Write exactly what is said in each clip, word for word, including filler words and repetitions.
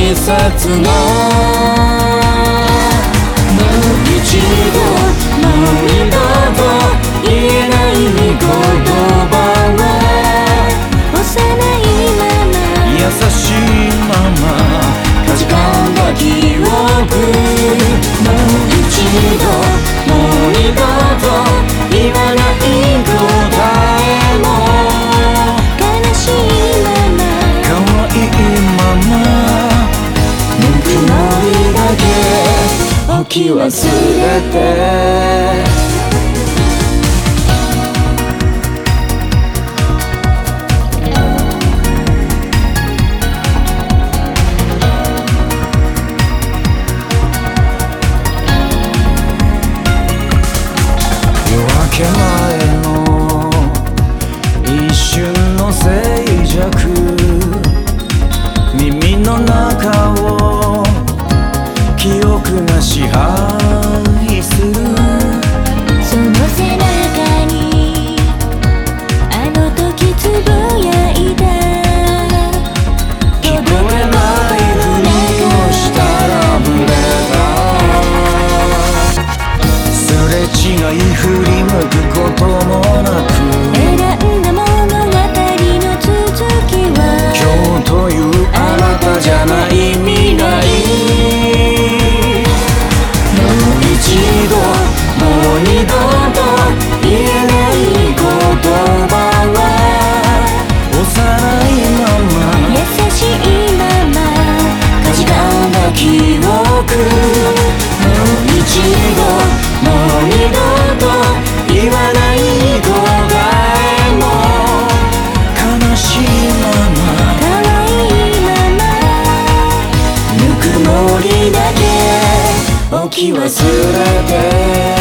大切なもう一度もう二度と言えない言葉は幼いまま優しいままかじかんだ記憶もう一度もう二度と言わない答えも悲しいまま可愛いままぬくもりだけ置き忘れて夜明け前の一瞬の静寂耳の中を記憶が支配するその背中にあの時つぶやいた聞こえないふりをしたらブレたすれ違い振り向くこともなく選んだ物語の続きは今日というあなたじゃない未来もう一度もう二度と言えない言葉は幼いまま優しいままかじかんだ記憶もう一度もう二度と言わない答えも悲しいまま可愛いままぬくもりだけ置き忘れて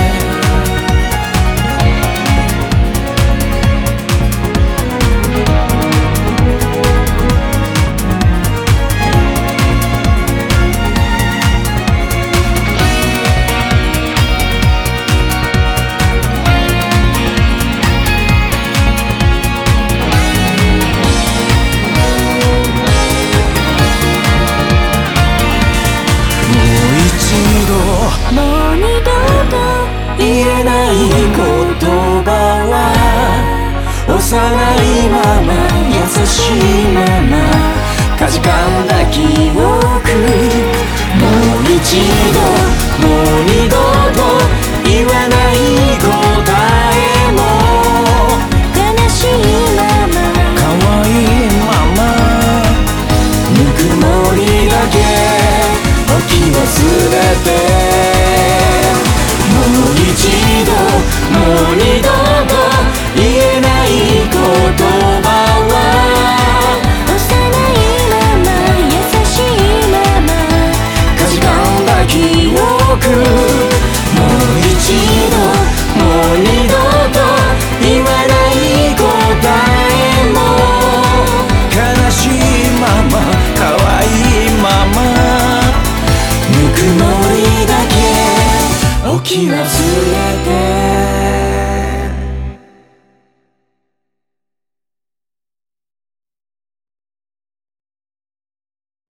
もう二度と言えない言葉は幼いまま優しいままかじかんだ記憶もう一度もう二度と言わない答えも悲しいまま可愛いままぬくもりだけ置き忘れてもう一度もう二度と言えない言葉は幼いまま優しいままかじかんだ記憶もう一度もう二度と言わない答えも悲しいまま可愛いままぬくもりだけ置き忘れて